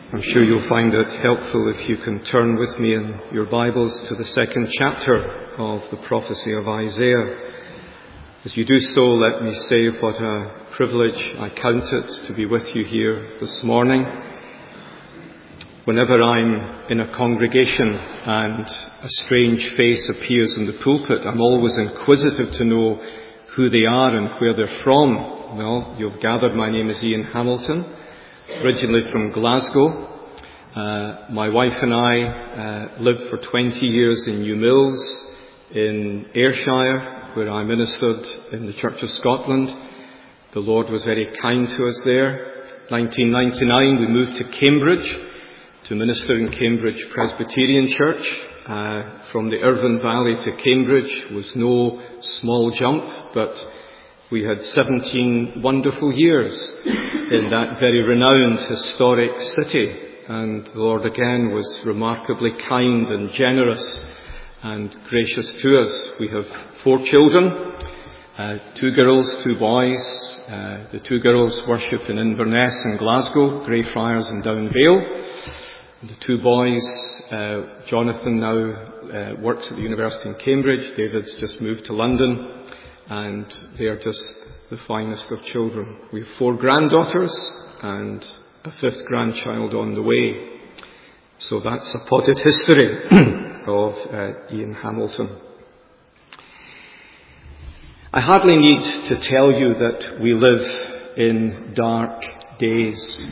I'm sure you'll find it helpful if you can turn with me in your Bibles to the second chapter of the prophecy of Isaiah. As you do so, let me say what a privilege I count it to be with you here this morning. Whenever I'm in a congregation and a strange face appears in the pulpit, I'm always inquisitive to know who they are and where they're from. Well, you've gathered my name is Ian Hamilton, originally from Glasgow. My wife and I lived for 20 years in New Mills in Ayrshire, where I ministered in the Church of Scotland. The Lord was very kind to us there. 1999 we moved to Cambridge to minister in Cambridge Presbyterian Church. From the Irvine Valley to Cambridge was no small jump, but we had 17 wonderful years in that very renowned historic city, and the Lord again was remarkably kind and generous and gracious to us. We have 4 children, 2 girls, 2 boys. The 2 girls worship in Inverness and Glasgow, Greyfriars and Downvale. The 2 boys, Jonathan now works at the University in Cambridge. David's just moved to London. And they are just the finest of children. We have 4 granddaughters and a 5th grandchild on the way. So that's a potted history of Ian Hamilton. I hardly need to tell you that we live in dark days.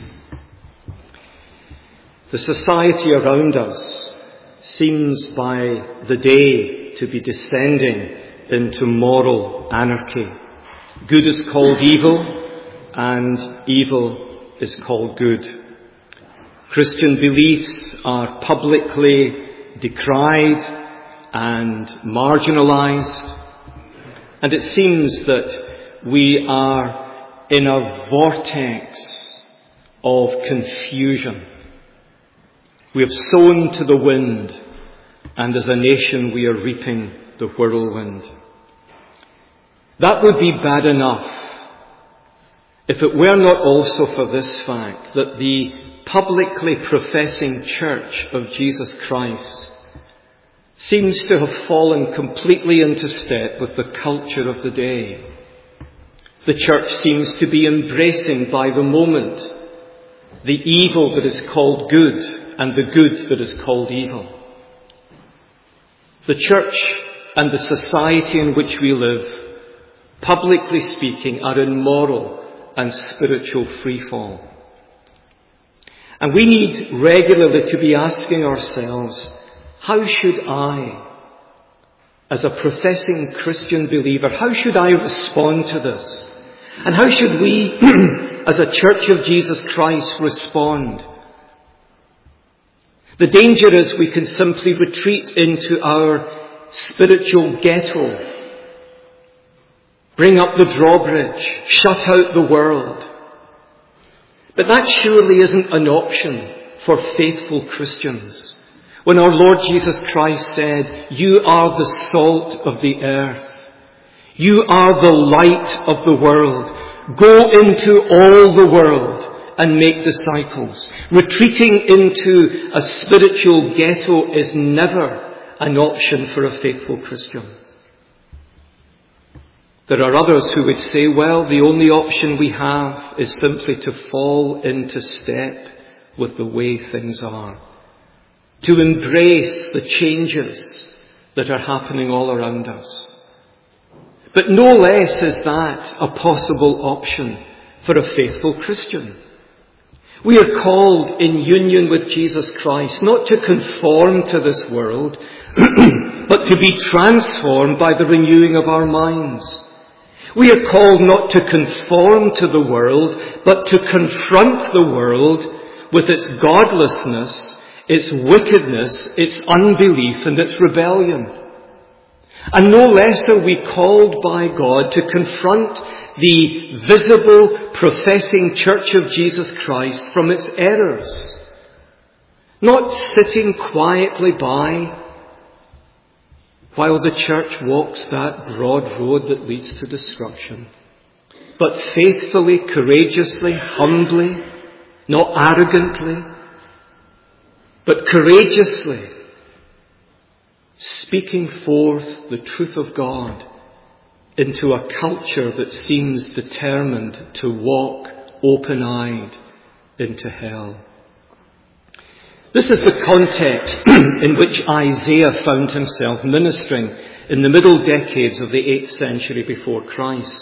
The society around us seems by the day to be descending into moral anarchy. Good is called evil, and evil is called good. Christian beliefs are publicly decried and marginalized, and it seems that we are in a vortex of confusion. We have sown to the wind, and as a nation we are reaping the whirlwind. That would be bad enough if it were not also for this fact that the publicly professing Church of Jesus Christ seems to have fallen completely into step with the culture of the day. The Church seems to be embracing by the moment the evil that is called good and the good that is called evil. The Church and the society in which we live, publicly speaking, are in moral and spiritual freefall. And we need regularly to be asking ourselves, how should I, as a professing Christian believer, how should I respond to this? And how should we, as a Church of Jesus Christ, respond? The danger is we can simply retreat into our spiritual ghetto, bring up the drawbridge, shut out the world. But that surely isn't an option for faithful Christians. When our Lord Jesus Christ said, "You are the salt of the earth. You are the light of the world. Go into all the world and make disciples." Retreating into a spiritual ghetto is never an option for a faithful Christian. There are others who would say, well, the only option we have is simply to fall into step with the way things are, to embrace the changes that are happening all around us. But no less is that a possible option for a faithful Christian. We are called in union with Jesus Christ not to conform to this world, but to be transformed by the renewing of our minds. We are called not to conform to the world, but to confront the world with its godlessness, its wickedness, its unbelief, and its rebellion. And no less are we called by God to confront the visible, professing Church of Jesus Christ from its errors. Not sitting quietly by while the church walks that broad road that leads to destruction, but faithfully, courageously, humbly, not arrogantly, but courageously speaking forth the truth of God into a culture that seems determined to walk open-eyed into hell. This is the context in which Isaiah found himself ministering in the middle decades of the 8th century before Christ.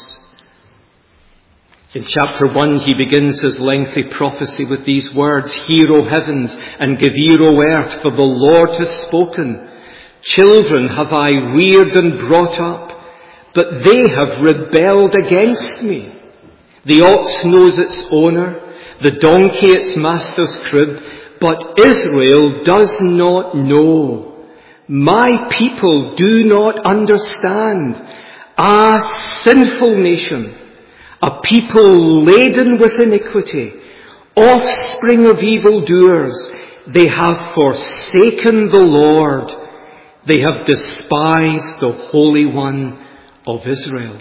In chapter 1, he begins his lengthy prophecy with these words, "Hear, O heavens, and give ear, O earth, for the Lord has spoken. Children have I reared and brought up, but they have rebelled against me. The ox knows its owner, the donkey its master's crib, but Israel does not know. My people do not understand. A sinful nation, a people laden with iniquity, offspring of evildoers. They have forsaken the Lord. They have despised the Holy One of Israel."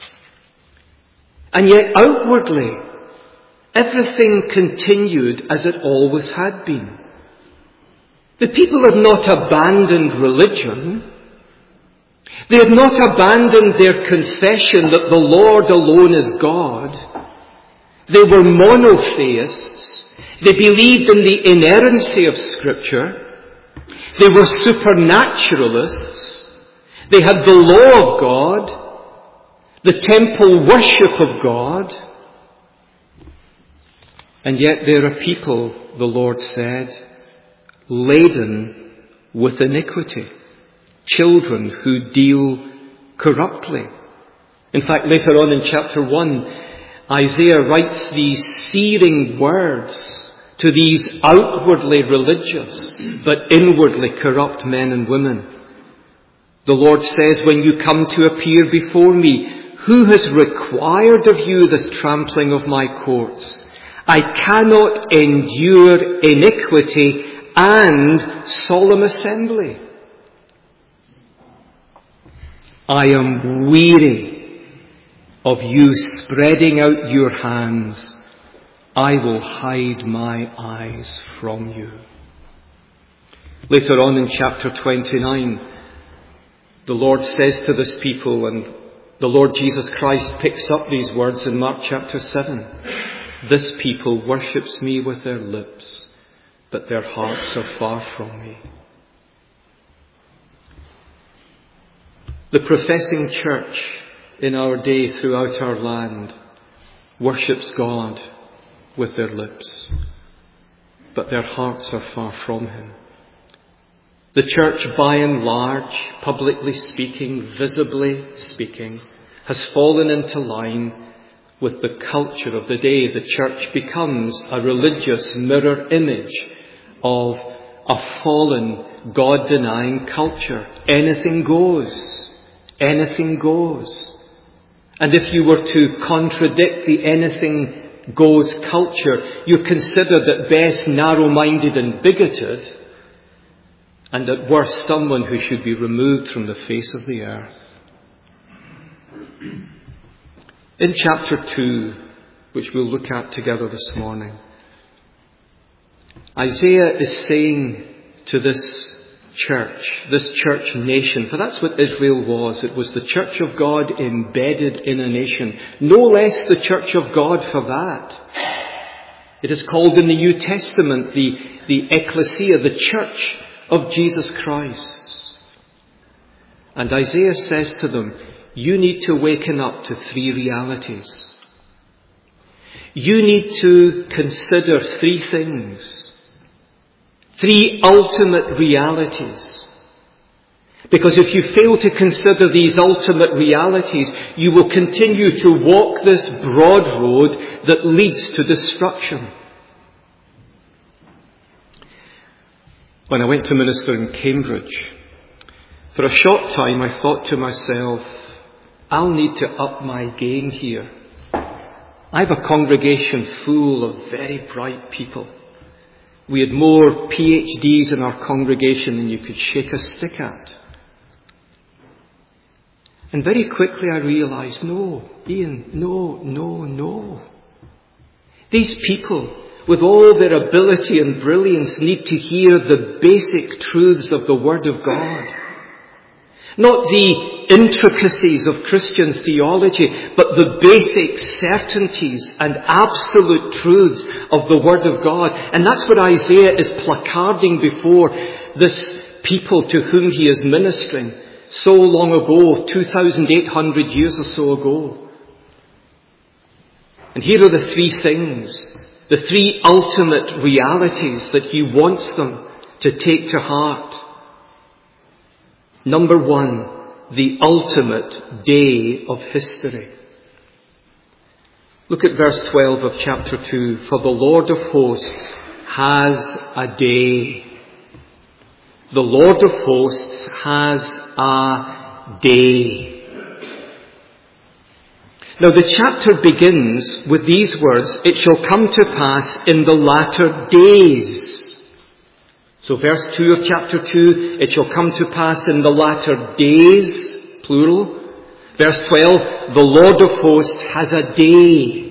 And yet outwardly, everything continued as it always had been. The people had not abandoned religion. They had not abandoned their confession that the Lord alone is God. They were monotheists. They believed in the inerrancy of Scripture. They were supernaturalists. They had the law of God, the temple worship of God. And yet there are people, the Lord said, laden with iniquity. Children who deal corruptly. In fact, later on in chapter 1, Isaiah writes these searing words to these outwardly religious but inwardly corrupt men and women. The Lord says, "When you come to appear before me, who has required of you this trampling of my courts? I cannot endure iniquity and solemn assembly. I am weary of you spreading out your hands. I will hide my eyes from you." Later on in chapter 29, the Lord says to this people, and the Lord Jesus Christ picks up these words in Mark chapter 7, "This people worships me with their lips, but their hearts are far from me." The professing church in our day throughout our land worships God with their lips, but their hearts are far from Him. The church, by and large, publicly speaking, visibly speaking, has fallen into line with the culture of the day. The church becomes a religious mirror image of a fallen, God-denying culture. Anything goes. Anything goes. And if you were to contradict the anything goes culture, you considered at best narrow-minded and bigoted, and at worst someone who should be removed from the face of the earth. In chapter 2, which we'll look at together this morning, Isaiah is saying to this church nation, for that's what Israel was. It was the church of God embedded in a nation. No less the church of God for that. It is called in the New Testament the ecclesia, the church of Jesus Christ. And Isaiah says to them, you need to waken up to three realities. You need to consider three things. Three ultimate realities. Because if you fail to consider these ultimate realities, you will continue to walk this broad road that leads to destruction. When I went to minister in Cambridge, for a short time I thought to myself, I'll need to up my game here. I have a congregation full of very bright people. We had more PhDs in our congregation than you could shake a stick at. And very quickly I realized, no, Ian, no. These people with all their ability and brilliance, need to hear the basic truths of the Word of God. Not the intricacies of Christian theology, but the basic certainties and absolute truths of the Word of God. And that's what Isaiah is placarding before this people to whom he is ministering so long ago, 2,800 years or so ago. And here are the three things, the three ultimate realities that he wants them to take to heart. Number one, the ultimate day of history. Look at verse 12 of chapter 2. For the Lord of hosts has a day. The Lord of hosts has a day. Now the chapter begins with these words, it shall come to pass in the latter days. So verse 2 of chapter 2, it shall come to pass in the latter days, plural. Verse 12, the Lord of hosts has a day.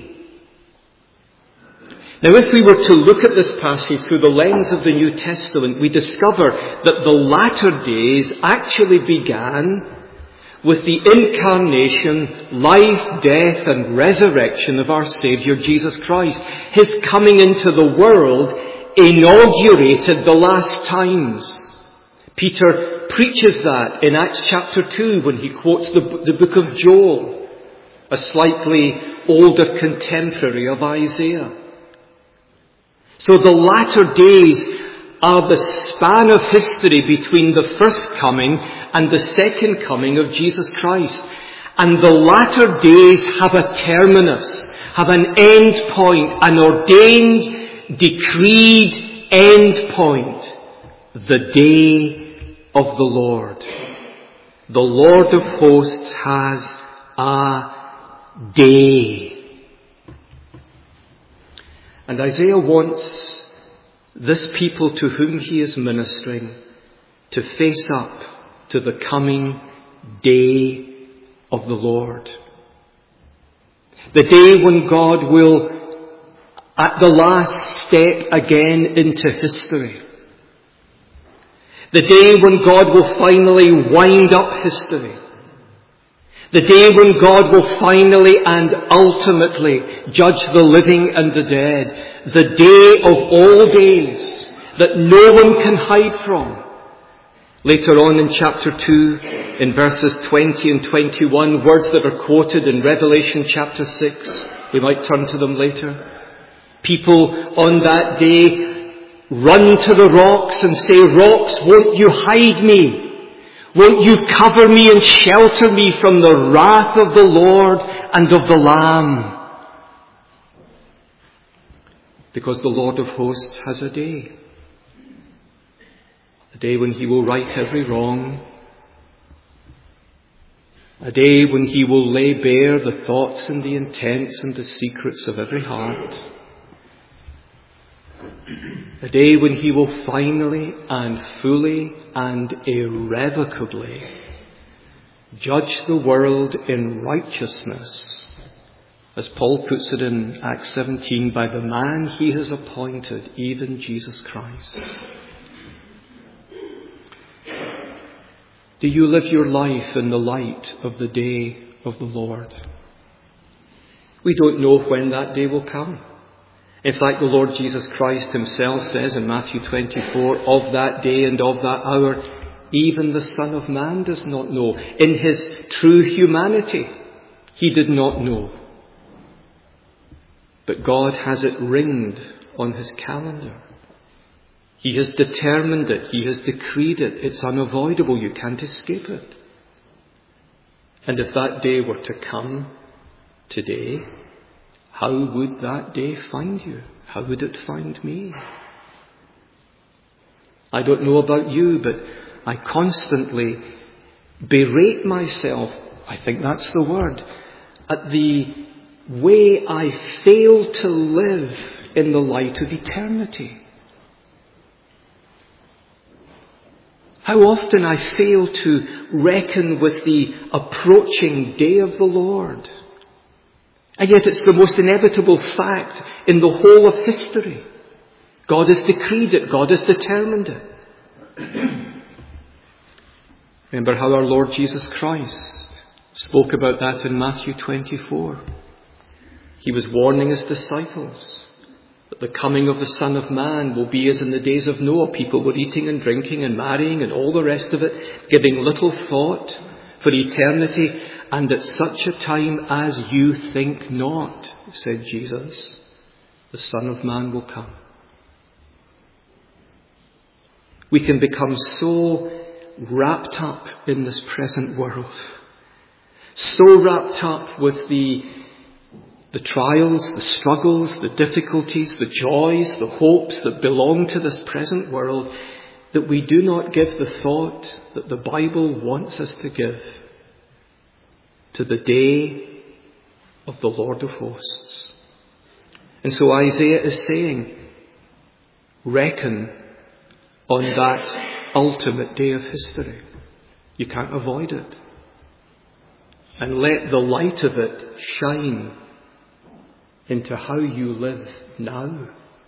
Now if we were to look at this passage through the lens of the New Testament, we discover that the latter days actually began with the incarnation, life, death and resurrection of our Saviour Jesus Christ. His coming into the world inaugurated the last times. Peter preaches that in Acts chapter 2 when he quotes the book of Joel, a slightly older contemporary of Isaiah. So the latter days are the span of history between the first coming and the second coming of Jesus Christ. And the latter days have a terminus, have an end point, an ordained, decreed end point. The day of the Lord. The Lord of hosts has a day. And Isaiah wants this people to whom he is ministering to face up to the coming day of the Lord. The day when God will, at the last, step again into history. The day when God will finally wind up history. The day when God will finally and ultimately judge the living and the dead. The day of all days that no one can hide from. Later on in chapter 2, in verses 20 and 21, words that are quoted in Revelation chapter 6. We might turn to them later. People on that day run to the rocks and say, rocks, won't you hide me? Won't you cover me and shelter me from the wrath of the Lord and of the Lamb? Because the Lord of hosts has a day. A day when he will right every wrong. A day when he will lay bare the thoughts and the intents and the secrets of every heart. A day when he will finally and fully and irrevocably judge the world in righteousness, as Paul puts it in Acts 17, by the man he has appointed, even Jesus Christ. Do you live your life in the light of the day of the Lord? We don't know when that day will come. In fact, the Lord Jesus Christ himself says in Matthew 24, of that day and of that hour, even the Son of Man does not know. In his true humanity, he did not know. But God has it ringed on his calendar. He has determined it. He has decreed it. It's unavoidable. You can't escape it. And if that day were to come today, how would that day find you? How would it find me? I don't know about you, but I constantly berate myself, I think that's the word, at the way I fail to live in the light of eternity. How often I fail to reckon with the approaching day of the Lord. And yet it's the most inevitable fact in the whole of history. God has decreed it. God has determined it. Remember how our Lord Jesus Christ spoke about that in Matthew 24. He was warning his disciples that the coming of the Son of Man will be as in the days of Noah. People were eating and drinking and marrying and all the rest of it, giving little thought for eternity. And at such a time as you think not, said Jesus, the Son of Man will come. We can become so wrapped up in this present world, so wrapped up with the trials, the struggles, the difficulties, the joys, the hopes that belong to this present world, that we do not give the thought that the Bible wants us to give to the day of the Lord of hosts. And so Isaiah is saying, reckon on that ultimate day of history. You can't avoid it. And let the light of it shine into how you live now.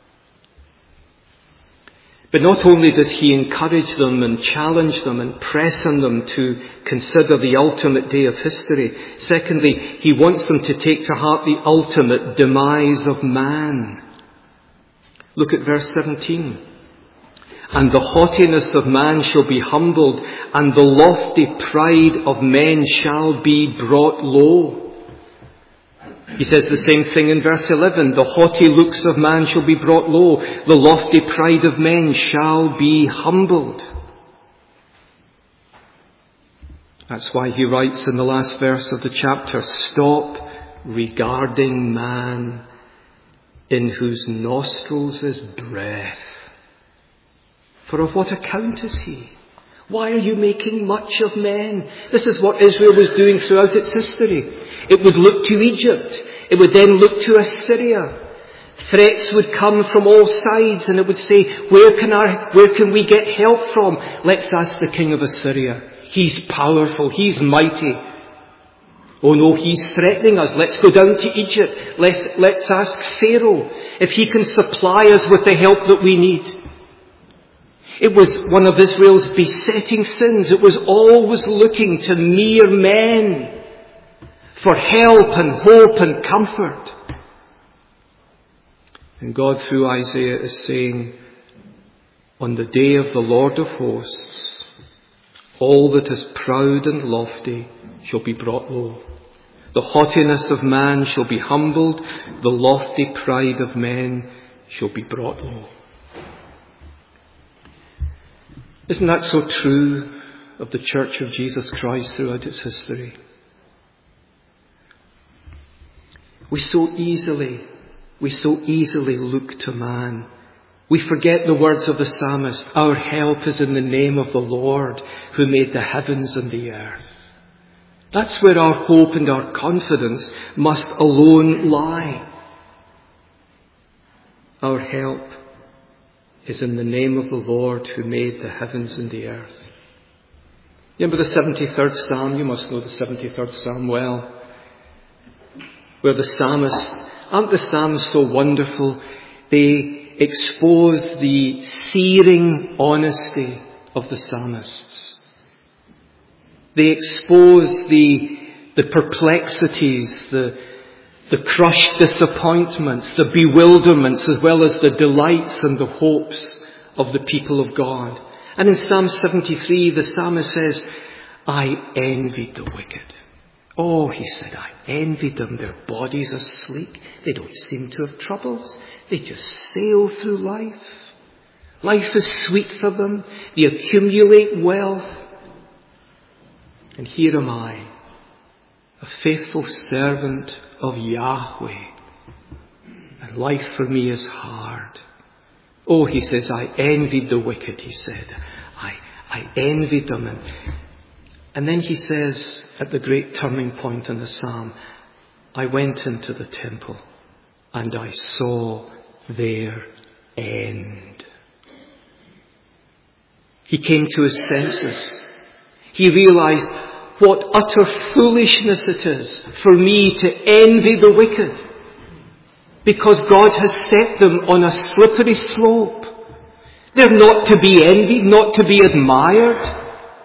But not only does he encourage them and challenge them and press on them to consider the ultimate day of history. Secondly, he wants them to take to heart the ultimate demise of man. Look at verse 17. And the haughtiness of man shall be humbled, and the lofty pride of men shall be brought low. He says the same thing in verse 11. The haughty looks of man shall be brought low. The lofty pride of men shall be humbled. That's why he writes in the last verse of the chapter, stop regarding man in whose nostrils is breath. For of what account is he? Why are you making much of men? This is what Israel was doing throughout its history. It would look to Egypt. It would then look to Assyria. Threats would come from all sides, and it would say, where can we get help from? Let's ask the king of Assyria. He's powerful. He's mighty. Oh no, he's threatening us. Let's go down to Egypt. Let's ask Pharaoh if he can supply us with the help that we need. It was one of Israel's besetting sins. It was always looking to mere men for help and hope and comfort. And God through Isaiah is saying, on the day of the Lord of hosts, all that is proud and lofty shall be brought low. The haughtiness of man shall be humbled. The lofty pride of men shall be brought low. Isn't that so true of the Church of Jesus Christ throughout its history? We so easily look to man. We forget the words of the psalmist, our help is in the name of the Lord who made the heavens and the earth. That's where our hope and our confidence must alone lie. Our help is in the name of the Lord who made the heavens and the earth. Remember the 73rd Psalm? You must know the 73rd Psalm well. Where the psalmist, aren't the Psalms so wonderful? They expose the searing honesty of the psalmists. They expose the perplexities, the crushed disappointments, the bewilderments, as well as the delights and the hopes of the people of God. And in Psalm 73, the psalmist says, I envied the wicked. Oh, he said, I envied them. Their bodies are sleek. They don't seem to have troubles. They just sail through life. Life is sweet for them. They accumulate wealth. And here am I, a faithful servant of Yahweh. And life for me is hard. Oh, he says, I envied the wicked, he said. I envied them. And then he says, at the great turning point in the psalm, I went into the temple and I saw their end. He came to his senses. He realized, what utter foolishness it is for me to envy the wicked, because God has set them on a slippery slope. They're not to be envied, not to be admired.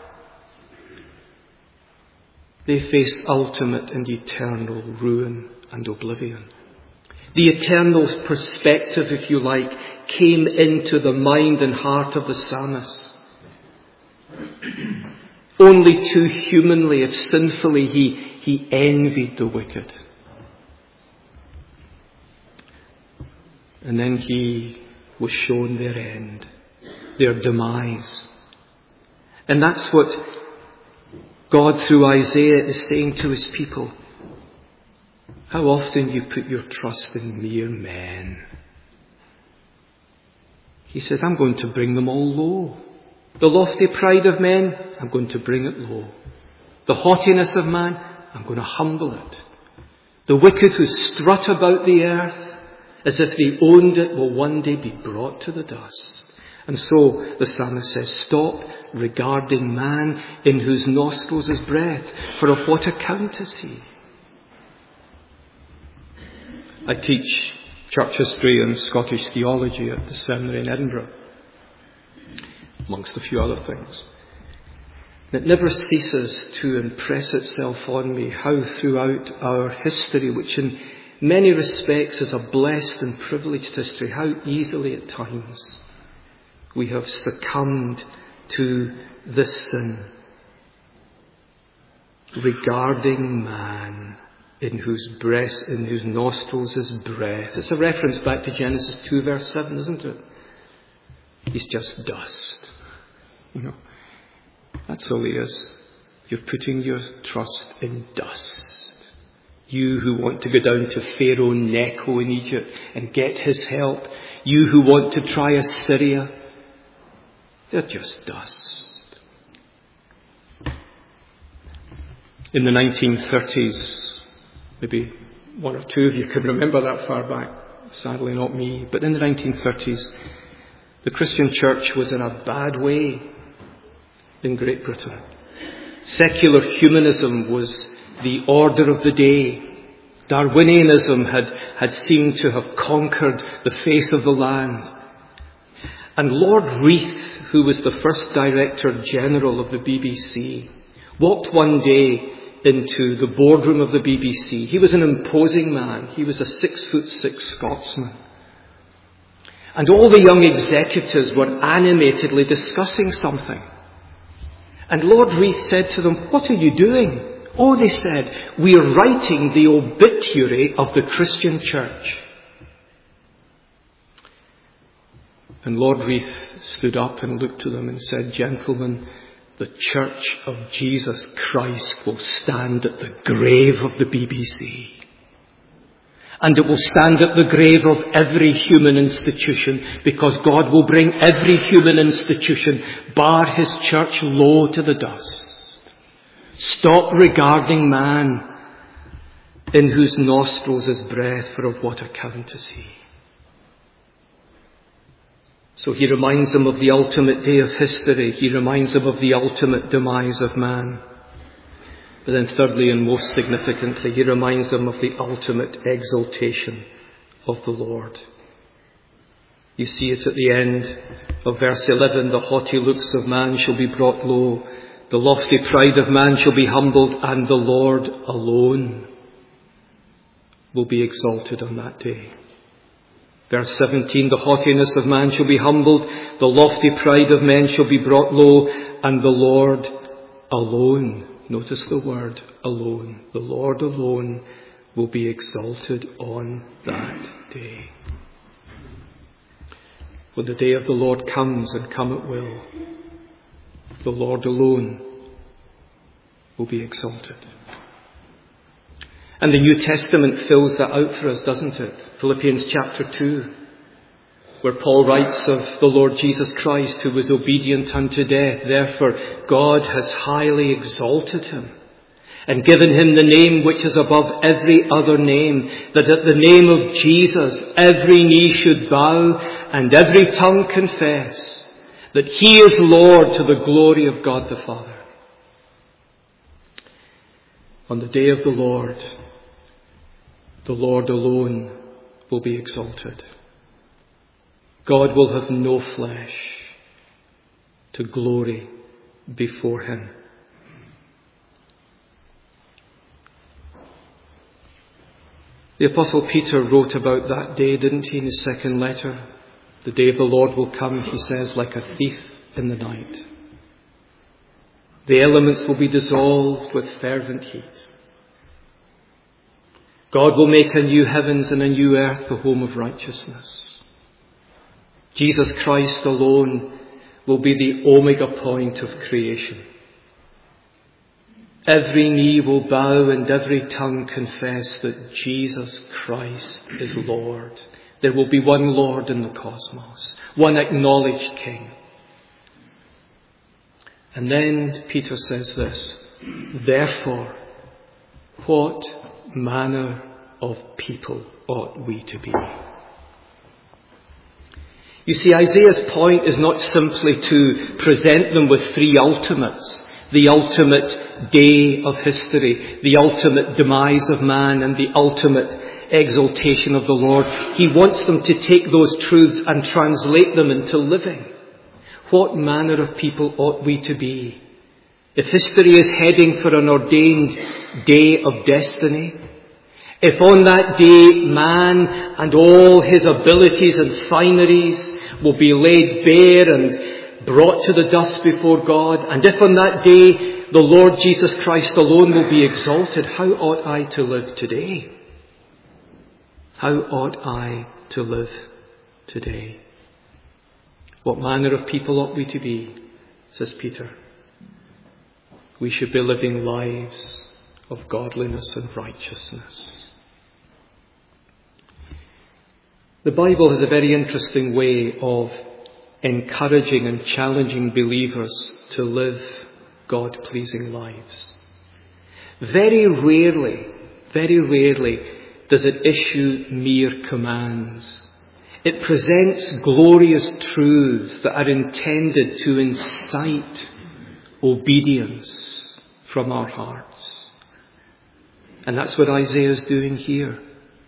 They face ultimate and eternal ruin and oblivion. The eternal perspective, if you like, came into the mind and heart of the psalmist. Only too humanly, if sinfully, he envied the wicked. And then he was shown their end, their demise. And that's what God through Isaiah is saying to his people. How often you put your trust in mere men. He says, I'm going to bring them all low. The lofty pride of men, I'm going to bring it low. The haughtiness of man, I'm going to humble it. The wicked who strut about the earth as if they owned it will one day be brought to the dust. And so the psalmist says, stop regarding man in whose nostrils is breath, for of what account is he? I teach church history and Scottish theology at the seminary in Edinburgh, amongst a few other things. It never ceases to impress itself on me how throughout our history, which in many respects is a blessed and privileged history, how easily at times we have succumbed to this sin, regarding man in whose nostrils is breath. It's a reference back to Genesis 2 verse 7, isn't it? He's just dust. That's all he is. You're putting your trust in dust. You who want to go down to Pharaoh Necho in Egypt and get his help. You who want to try Assyria. They're just dust. In the 1930s, maybe one or two of you can remember that far back. Sadly not me. But in the 1930s, the Christian church was in a bad way in Great Britain. Secular humanism was the order of the day. Darwinianism had seemed to have conquered the face of the land. And Lord Reith, who was the first Director General of the BBC, walked one day into the boardroom of the BBC. He was an imposing man. He was a 6'6" Scotsman. And all the young executives were animatedly discussing something. And Lord Reith said to them, "What are you doing?" "Oh," they said, "we are writing the obituary of the Christian church." And Lord Reith stood up and looked to them and said, "Gentlemen, the Church of Jesus Christ will stand at the grave of the BBC. And it will stand at the grave of every human institution, because God will bring every human institution, bar his church, low to the dust. Stop regarding man in whose nostrils is breath, for of what account is he?" So he reminds them of the ultimate day of history. He reminds them of the ultimate demise of man. But then thirdly and most significantly, he reminds them of the ultimate exaltation of the Lord. You see it at the end of verse 11. The haughty looks of man shall be brought low. The lofty pride of man shall be humbled, and the Lord alone will be exalted on that day. Verse 17, the haughtiness of man shall be humbled, the lofty pride of men shall be brought low, and the Lord alone, notice the word alone, the Lord alone will be exalted on that day. When the day of the Lord comes, and come it will, the Lord alone will be exalted. And the New Testament fills that out for us, doesn't it? Philippians chapter 2, where Paul writes of the Lord Jesus Christ, who was obedient unto death. Therefore, God has highly exalted him and given him the name which is above every other name, that at the name of Jesus every knee should bow and every tongue confess that he is Lord, to the glory of God the Father. On the day of the Lord alone will be exalted. God will have no flesh to glory before him. The Apostle Peter wrote about that day, didn't he, in his second letter? The day of the Lord will come, he says, like a thief in the night. The elements will be dissolved with fervent heat. God will make a new heavens and a new earth, the home of righteousness. Jesus Christ alone will be the omega point of creation. Every knee will bow and every tongue confess that Jesus Christ is Lord. There will be one Lord in the cosmos, one acknowledged King. And then Peter says this, therefore, what manner of people ought we to be? You see, Isaiah's point is not simply to present them with three ultimates. The ultimate day of history, the ultimate demise of man, and the ultimate exaltation of the Lord. He wants them to take those truths and translate them into living. What manner of people ought we to be? If history is heading for an ordained day of destiny, if on that day man and all his abilities and fineries will be laid bare and brought to the dust before God, and if on that day the Lord Jesus Christ alone will be exalted, how ought I to live today? How ought I to live today? What manner of people ought we to be, says Peter? We should be living lives of godliness and righteousness. The Bible has a very interesting way of encouraging and challenging believers to live God-pleasing lives. Very rarely does it issue mere commands. It presents glorious truths that are intended to incite obedience from our hearts. And that's what Isaiah is doing here.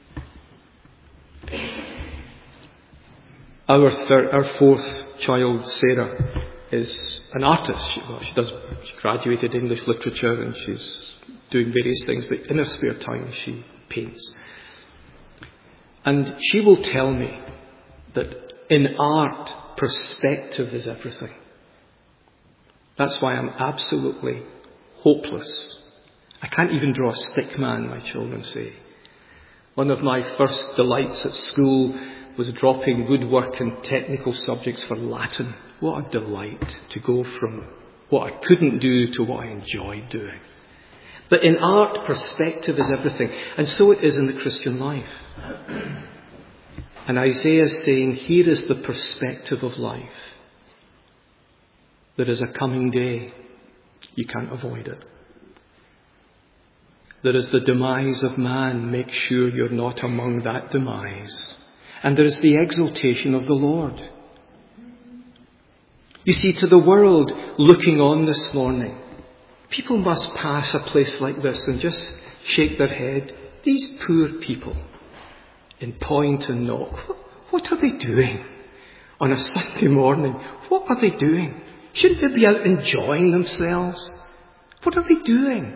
Our fourth child, Sarah, is an artist. She graduated English literature and she's doing various things, but in her spare time she paints. And she will tell me that in art, perspective is everything. That's why I'm absolutely hopeless. I can't even draw a stick man, my children say. One of my first delights at school was dropping woodwork and technical subjects for Latin. What a delight to go from what I couldn't do to what I enjoyed doing. But in art, perspective is everything. And so it is in the Christian life. And Isaiah is saying, here is the perspective of life. There is a coming day. You can't avoid it. There is the demise of man. Make sure you're not among that demise. And there is the exaltation of the Lord. You see, to the world looking on this morning, people must pass a place like this and just shake their head. These poor people in Point and Knock, what are they doing on a Sunday morning? What are they doing? Shouldn't they be out enjoying themselves? What are they doing?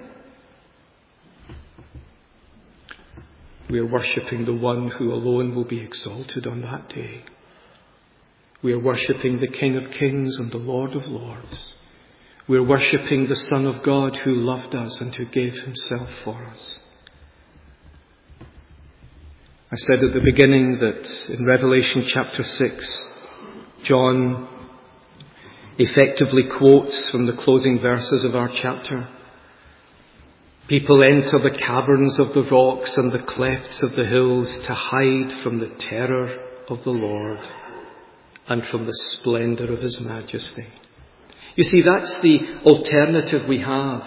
We are worshipping the one who alone will be exalted on that day. We are worshipping the King of Kings and the Lord of Lords. We are worshipping the Son of God who loved us and who gave himself for us. I said at the beginning that in Revelation chapter 6, John effectively quotes from the closing verses of our chapter. People enter the caverns of the rocks and the clefts of the hills to hide from the terror of the Lord and from the splendour of his majesty. You see, that's the alternative we have.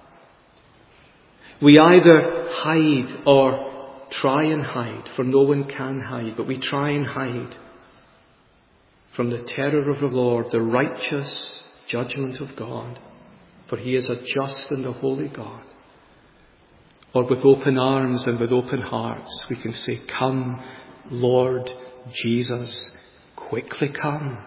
We either hide or try and hide, for no one can hide, but we try and hide from the terror of the Lord, the righteous judgment of God, for he is a just and a holy God. or with open arms and with open hearts, we can say, "Come, Lord Jesus, quickly come."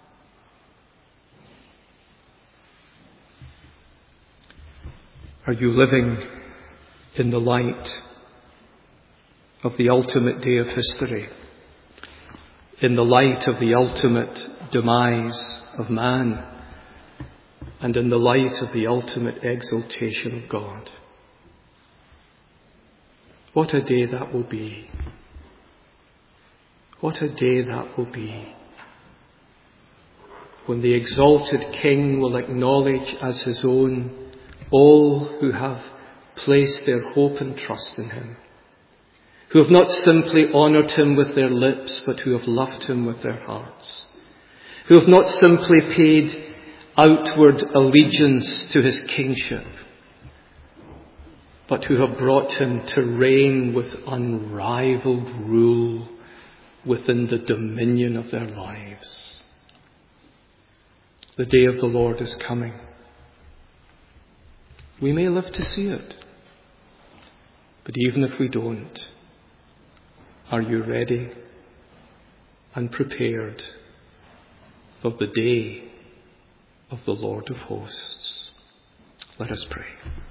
Are you living in the light of the ultimate day of history, in the light of the ultimate demise of man, and in the light of the ultimate exaltation of God? What a day that will be. What a day that will be, when the exalted King will acknowledge as his own all who have placed their hope and trust in him, who have not simply honoured him with their lips, but who have loved him with their hearts, who have not simply paid outward allegiance to his kingship, but who have brought him to reign with unrivaled rule within the dominion of their lives. The day of the Lord is coming. We may live to see it, but even if we don't, are you ready and prepared for the day of the Lord of hosts? Let us pray.